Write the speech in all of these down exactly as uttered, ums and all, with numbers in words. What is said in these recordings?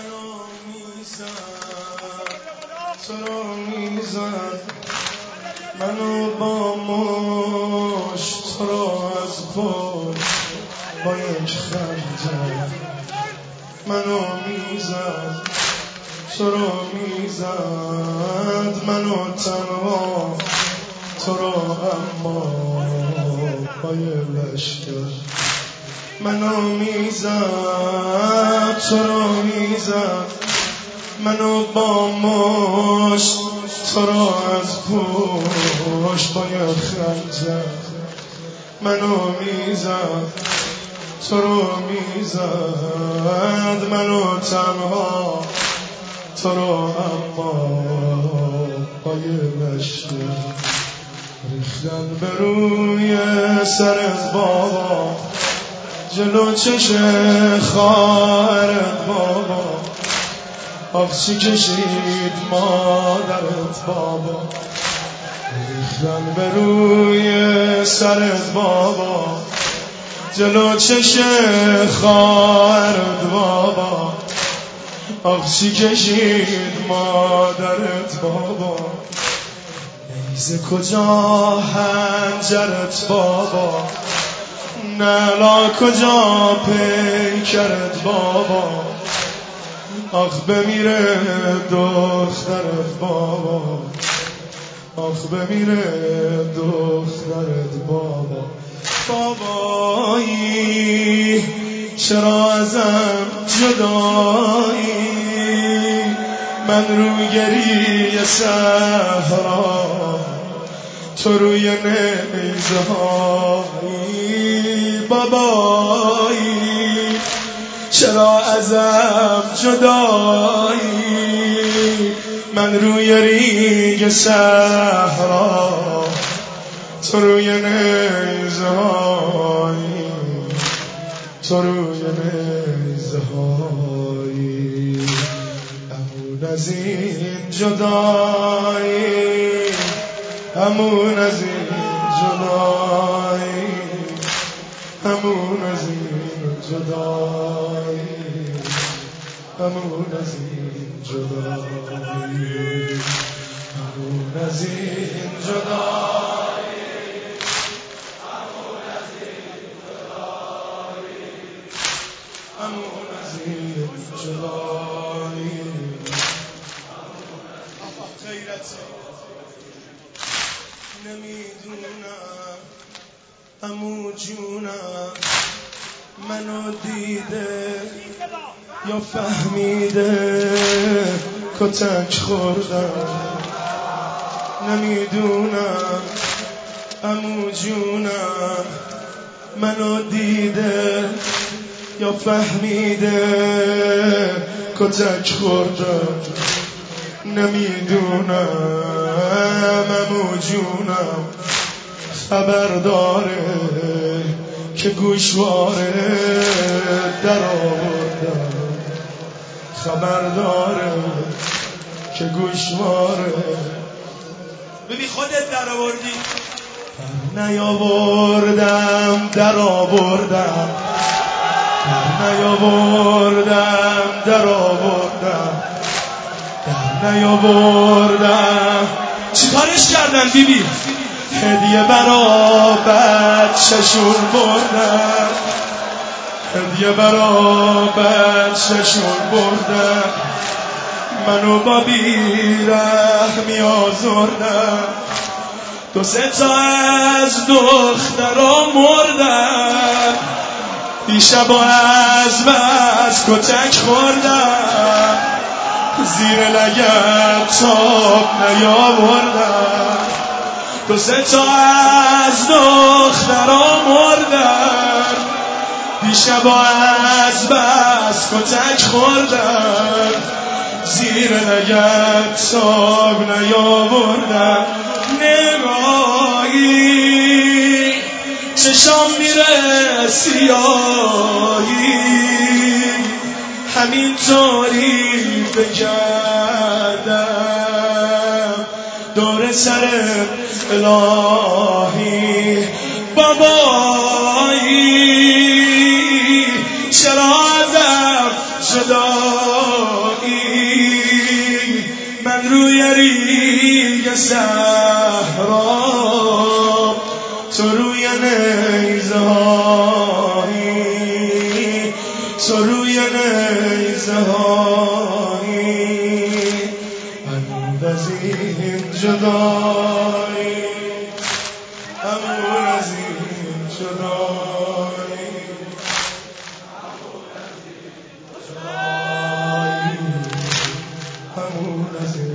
منو میزد تو رو میزد منو با مشت تو رو از پشت با یک خنجر منو میزد تو رو میزد منو تنها تو رو اما با یه لشکر منو میزد تو رو میزد منو با مشت تو رو از پشت با یه خنجر منو میزد تو رو میزد منو تنها تو رو اما با یه لشکر ریختن به روی سرت بابا جلو چش خواهرت بابا آخ چی کشید مادرت بابا ریختن به روی سرت بابا جلو چش خواهرت بابا آخ چی کشید مادرت بابا نیزه کجا حنجرت بابا نلا کجا پیکرت بابا آخ بمیره دخترت بابا آخ بمیره دخترت بابا بابایی چرا ازم جدایی من رو گریه صحرا تو روی نیزه هایی بابایی چرا ازم جدایی من روی ریگ صحرا تو روی نیزه هایی تو روی نیزه هایی همون از این جدایی همون از این جدایی همون از این جدایی همون از این جدایی همون از این جدایی همون از این جدایی غیرت نمیدونم عمو جونم منو دیده یا فهمیده کتک خوردم نمیدونم عمو جونم منو دیده یا فهمیده کتک خوردم نمیدونم عمو جونم خبر داره که گوشواره در آوردم خبر داره که گوشواره ببین خودت در آوردی در نیاوردم در آوردم در نیاوردم در آوردم در نیاوردم چی کارش کردن بیبی؟ هدیه برا بچه‌شون بردم هدیه برا بچه‌شون بردم منو با بیرحمی آزردم دو سه تا از دخترا مردم دیشب از بس کتک خوردم زیر لگد تاب نیاوردم دو سه تا از دخترا مردم دیشب از بس کتک خوردم زیر لگد تاب نیاوردم نگاهی چشام میره سیاهی همینطوری بگردم دور سر الهی بابایی چرا ازم جدایی من روی ریگ صحرا تو روی نیزه هایی تو روی نیزه هایی همون از این جدایی همون از این جدایی همون از این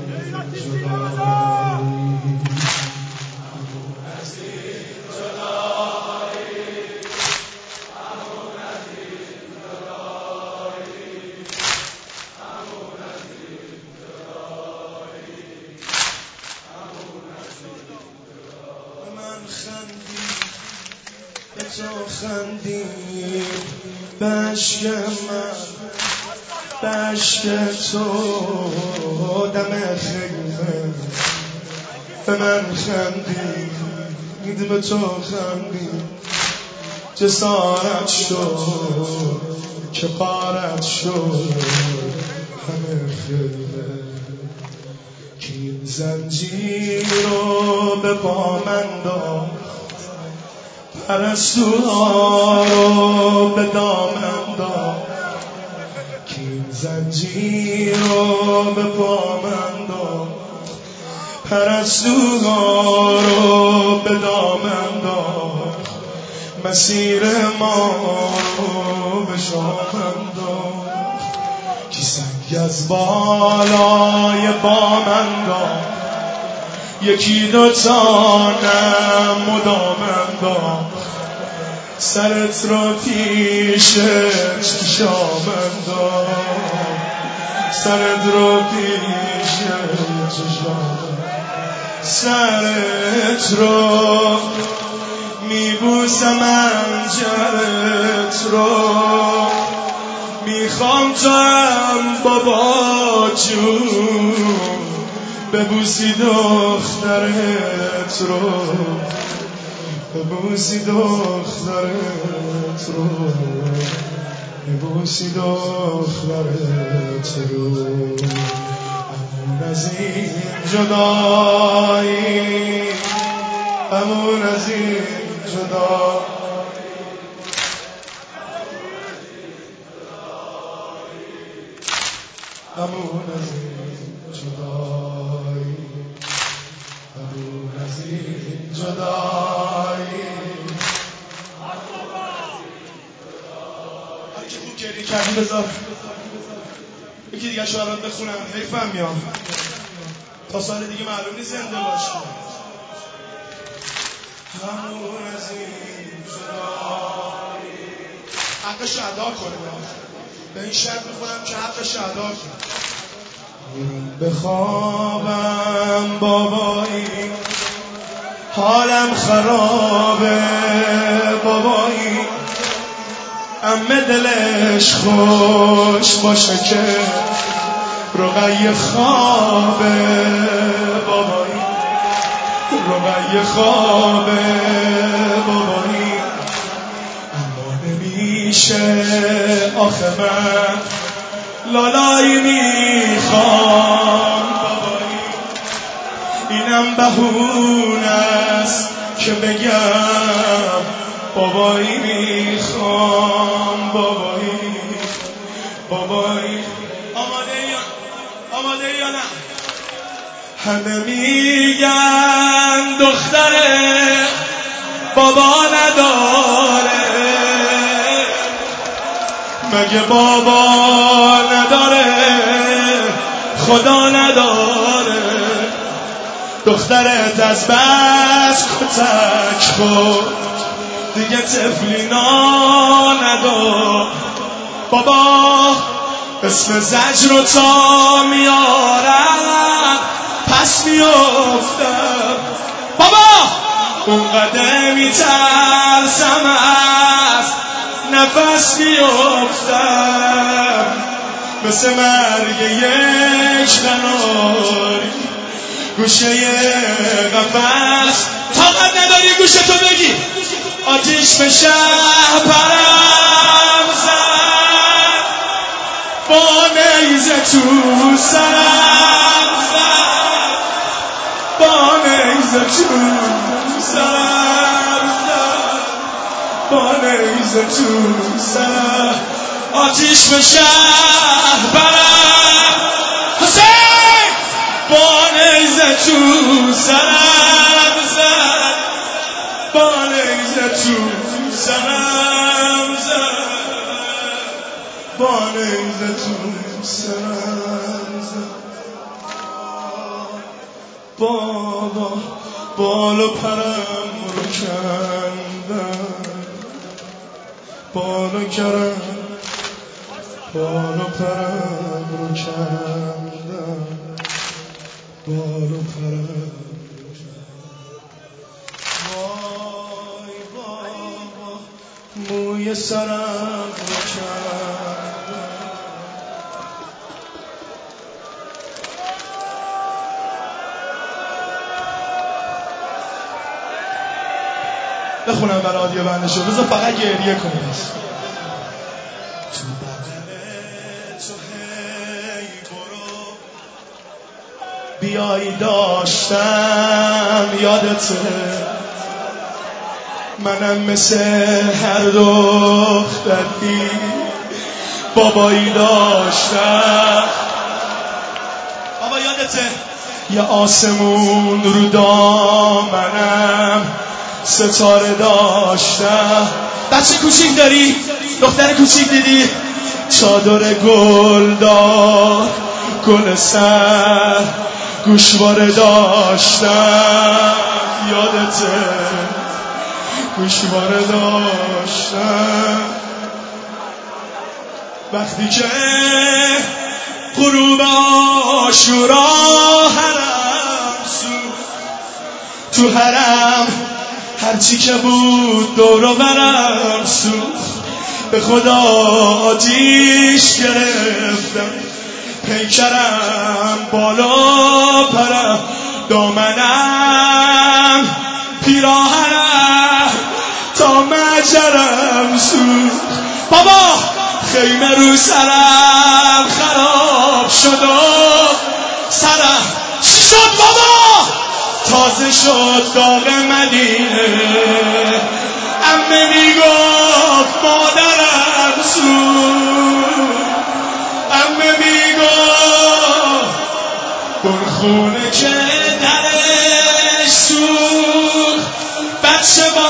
به تو خندی بشک من بشک تو دم خیمه به من خندی به تو خندی جسارت شد که قارت شد همه خیمه که این زنجیر رو به پا من داد پرستوها رو به دامن داد که این زنجیر رو به پا من داد پرستوها رو به دامن داد مسیر ما رو به شامن داد که سنگ از بالای بامن داد یکی دوتانم مدامن داد سرت رو پیشت شامن داد سرت رو پیشت شامن سرت رو میبوسم انجرت رو میخوام تو هم بابا جون ببوسی دخترت رو ببوسی دخترت رو ببوسی دخترت رو همون از این جدایی همون از این جدایی همون از این جدایی همون از این جدایی هر که خوب گریه کردی بذار یکی دیگه شو الان بخونم حیفم میام تا سال دیگه معلوم نیست زنده باشی همون از این جدایی حقش ادا کنه به این شرط میخونم که حقش ادا کنه بخوابم بابایی حالم خرابه بابایی امه دلش خوش باشه که رقیه خوابه بابایی رقیه خوابه بابایی اما نمیشه آخه من لالایی میخوام بابایی اینم بهونه است که بگم بابایی میخوام بابایی بابایی آماده یا آماده یا نه همه میگن دختره بابا نداره مگه بابا نداره خدا نداره دخترت از بس کتک خود دیگه تفلینا ندار بابا اسم زجر رو تا میارم پس میافتم بابا اونقدر میترسم از نفس میافتم مثل مرگ یک قناری گوشه قفس طاقت نداری گوشه تو بگی آتیش به شهر پرم زد با نیزه تو سرم زد، با نیزه تو سرم زد، با نیزه تو سرم. آتیش به شهر برم حسین، با نیزه تو سرم زد، با نیزه تو سرم زد، با نیزه تو سرم زد. بابا بال و پرم رو کندم، بال و کرم بال و پرم رو کندم، بال و پرم رو کندم. وای بابا موی سرم رو کندم. بخونم برات یه بندشو، بذار فقط گریه کنی. تو بغل تو هی برو بیایی داشتم یادته، منم مثل هر دختری بابایی داشتم. بابا یادته یه آسمون رو دامنم ستاره داشتم. بچه کوچیک داری؟ دختر کوچیک دیدی؟ چادر گل دار گل سر گوشواره داشتم. یادته گوشواره داشتم. وقتی که غروب عاشورا حرم سوخت، تو حرم هرچی که بود دور و برم سوخت. به خدا آتیش گرفتم، پیکرم بالا پرم، دامنم پیراهنم تا مجرم سوخت. بابا خیمه رو سرم خراب شد و سرم چی شد بابا؟ تازه شد داغ مدینه. عمه میگفت مادرم سوخت، عمه میگفت اون خونه که درش سوخت، بچه با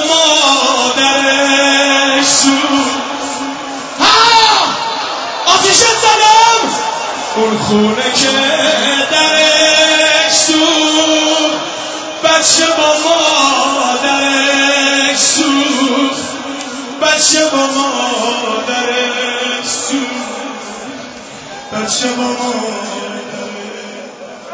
مادرش سوخت. ها آتیشت زدم. اون خونه که درش سوخت، بچه با مادرش سوخت، بچه با مادرش سوخت، بچه با مادرش.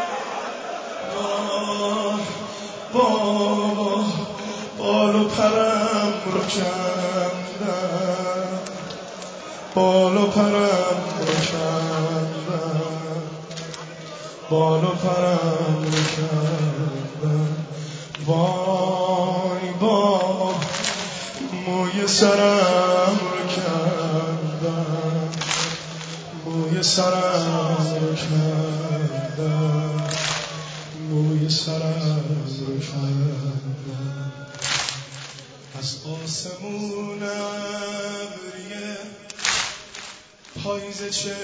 بابا بال و پرم رو کندم، بال و پرم رو کندم، بال و پرم رو کندم. وای بابا موی سرم رو کندم، موی سرم رو کندم، موی سرم رو کندم. از آسمون ابریه پاییز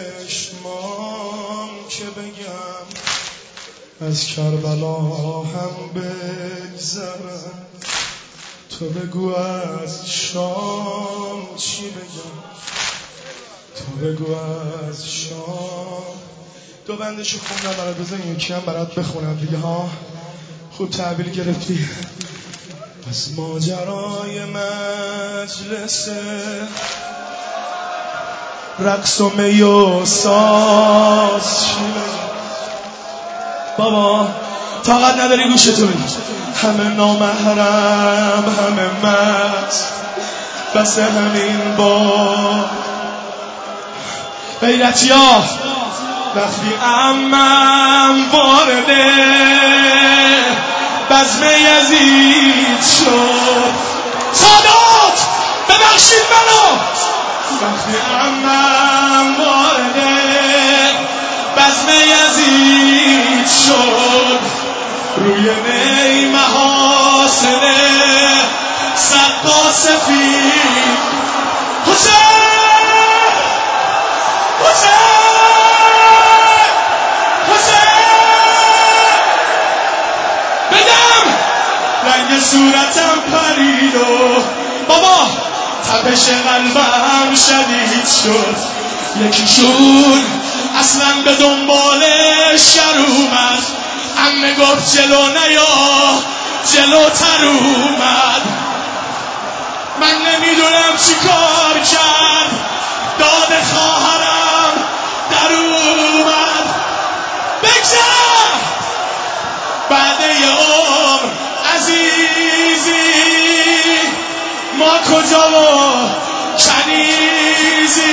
چشمام که بگم، از کربلا هم بگذرم. تو بگو از شام چی بگم، تو بگو از شام. دو بندشو خوندم برات، بزن یکی هم برات بخونم دیگه ها. خوب تحویل گرفتی. از ماجرای مجلس رقص و می و ساز چی بگم بابا؟ طاقت نداری گوشتو بگی. همه نامحرم همه مست، بس همین با غیرتی ها. وقتی عمم وارد بزم یزید شد، سادات ببخشید منو، وقتی عمم وارد بزم یزید شد روی می محاسن سقا سفید حسین حسین حسین بگم رنگ صورتم پرید و بابا تپش قلبم شدید شد یکیشون اصلا به دنبال شر اومد عمه گفت جلو نیا جلوتر اومد من نمیدونم چی کار کرد داد خواهرم در اومد بگذر بعد یه عمر عزیزی ما کجا و کنیزی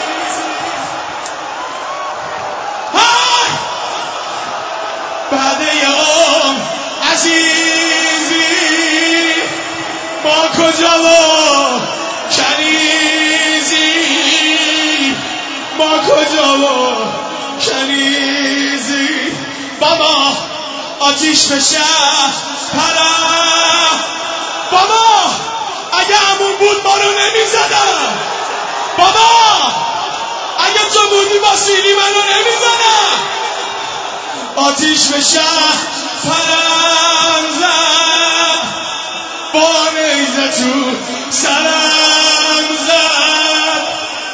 بعد یه عمر عزیزی ما کجا و کنیزی ما کجا و کنیزی بابا آتیش به شهر پرم بابا اگه همون بود ما رو نمیزدم بابا اگه تو بودی با سیلی منو نمیزدم آتیش به شهر پرم زد با نیزه تو سرم زد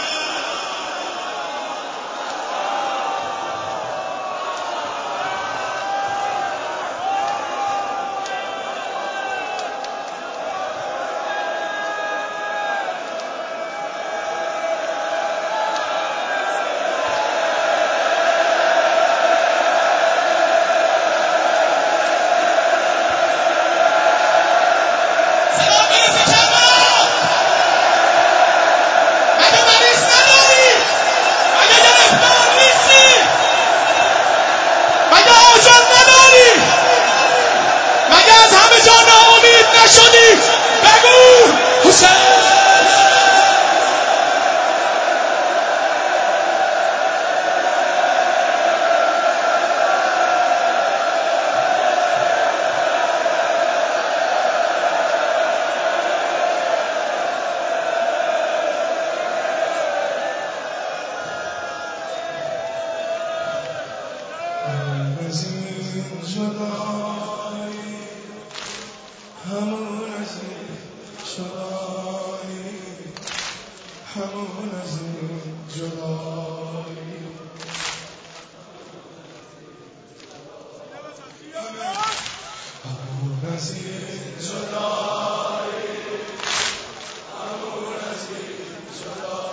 شدی بگو حسین همون از این جدایی همون از این جدایی همون از این جدایی همون از این جدایی